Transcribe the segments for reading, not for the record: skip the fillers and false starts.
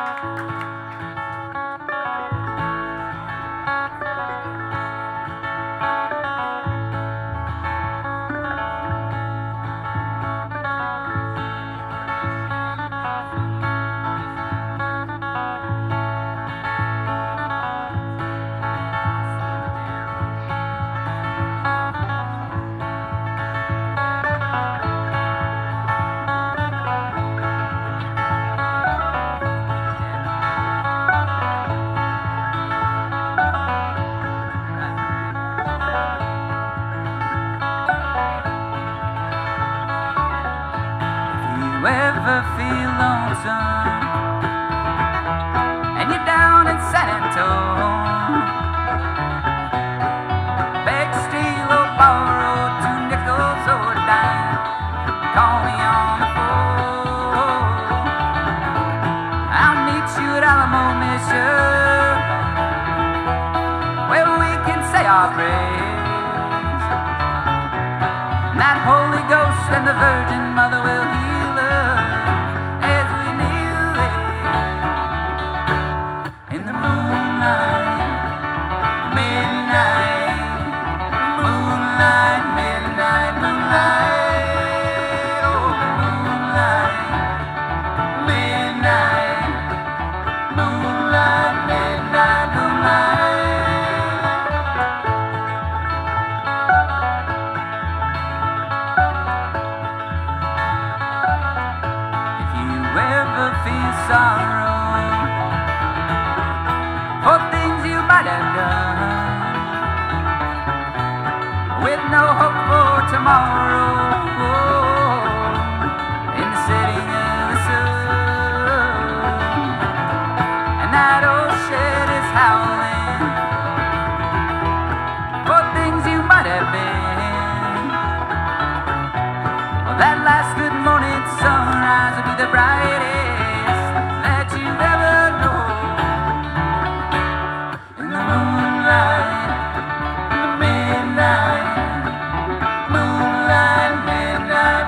You ever feel lonesome and you're down in San Antonio, beg, steal, or borrow 2 nickels or a dime, call me on the phone. I'll meet you at Alamo Mission, where we can say our prayers. That Holy Ghost and the Virgin Mother will heal us as we kneel there in the moonlight, midnight, moonlight, midnight, moonlight, oh, moonlight, midnight, moonlight, midnight, moonlight. Ever feel sorrow for things you might have done, with no hope for tomorrow, in the setting of the sun, and that old shed is howling for things you might have been. Well, that last good morning sunrise will be the brightest that you've ever known. In the moonlight, midnight, moonlight, midnight.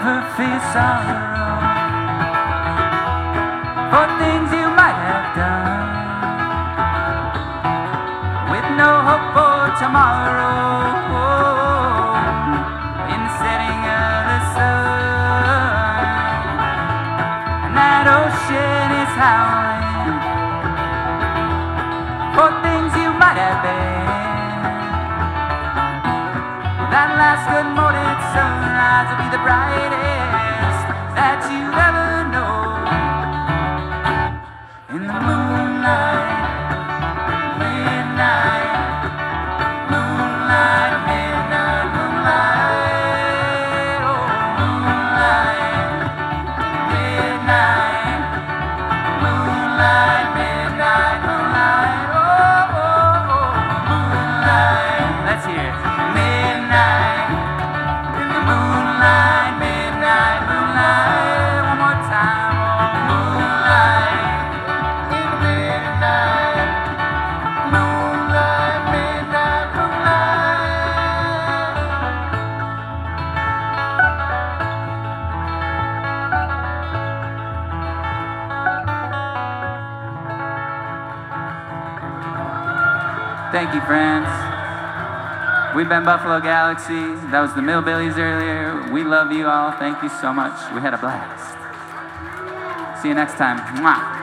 never feel sorrow for things you might have done, with no hope for tomorrow. In the setting of the sun, and that ocean is howling for things you might have been. That last good morning sunrise will be the brightest that you'll ever know. In the moonlight, midnight, moonlight, midnight, moonlight, oh, moonlight, midnight, moonlight, midnight, moonlight, oh, oh, oh, moonlight. Let's hear it. Midnight, in the moonlight, midnight, moonlight. One more time. Oh, moonlight, in the midnight, moonlight, midnight, moonlight. Thank you, friends. We've been Buffalo Galaxy. That was the Millbillies earlier. We love you all. Thank you so much. We had a blast. See you next time. Mwah.